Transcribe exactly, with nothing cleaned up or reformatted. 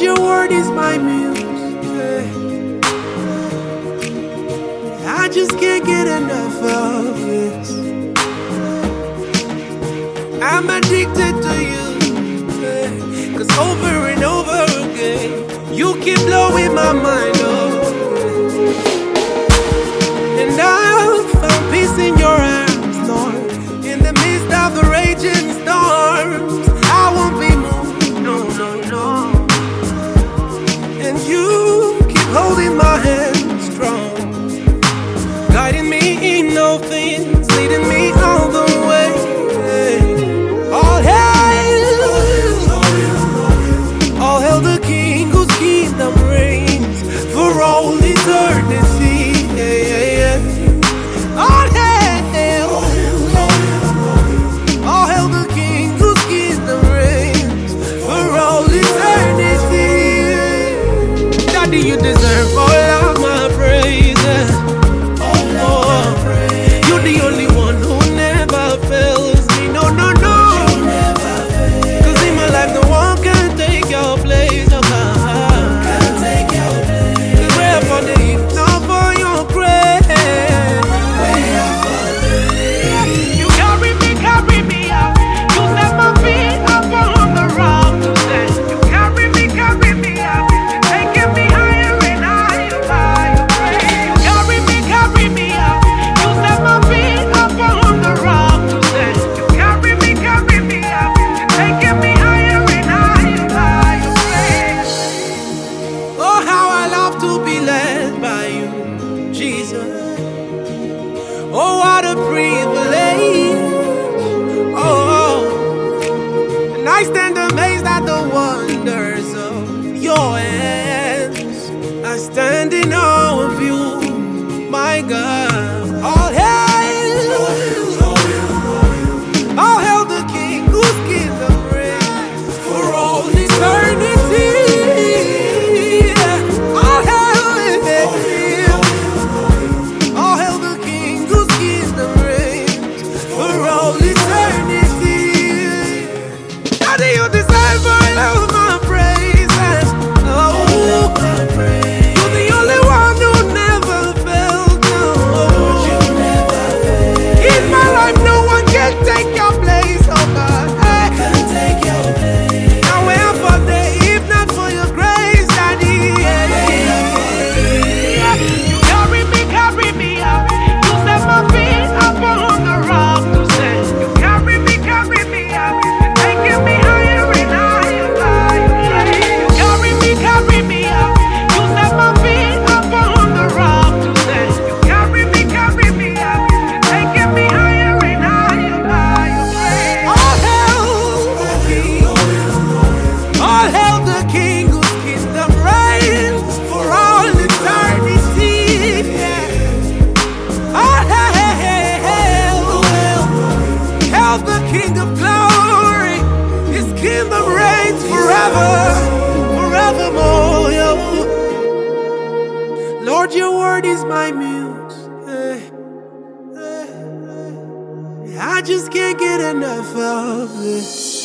your word is my muse. Yeah. I just can't get enough of this. I'm addicted to you, yeah. Cause over and over again you keep blowing my mind up, yeah. And I've found peace in your arms, Lord. In the midst of the raging storms, I won't be moved, no, no, no. And you keep holding my hand strong, guiding me in all things, leading me all the way. All hail, all hail the King whose kingdom reigns for all eternity. Yeah, yeah, yeah. All hail, all hail the King whose kingdom reigns for all eternity. Daddy, you deserve all of my praise. You're the only one who never fails me. No, no, no. Cause in my life no one can take your place. Oh, can take your place. Cause we're for the if not for your grace. You carry me, carry me out. You set my feet up on the rock to stand. You carry me, carry me out. You're taking me higher and higher by your grace. You carry me, carry me out. You set my feet up on the rock to stand. You carry me, carry me out. You're taking me higher and higher by your grace. Oh, how I love to be led by you, Jesus. Oh, what a privilege. Oh, oh. And I stand amazed at the wonders of your hands. I stand in awe of you, my God. All hail, all hail the King whose kingdom reigns for all eternity. All hail, all hail the King whose kingdom reigns for all eternity. Daddy, you deserve all of my praises. Oh, you're the only one who never failed. No. In my life, no one can take your place, oh God. Hey. Now where for the if not for your grace, Daddy. Yeah. You carry me, carry me out. You set my feet up on the rock to stand. You carry me, carry me out. You're taking me higher and higher by your grace. You carry me, carry me out. You set my feet up on the rock to stand. You carry me, carry me out. You're taking me higher and higher by your grace. All hail the King. All hail the King whose kingdom reigns for all eternity. Yeah. All hail, hail the King of glory. His kingdom reigns forever, forevermore. Yo. Lord, your word is my muse. Eh, eh, eh. I just can't get enough of this.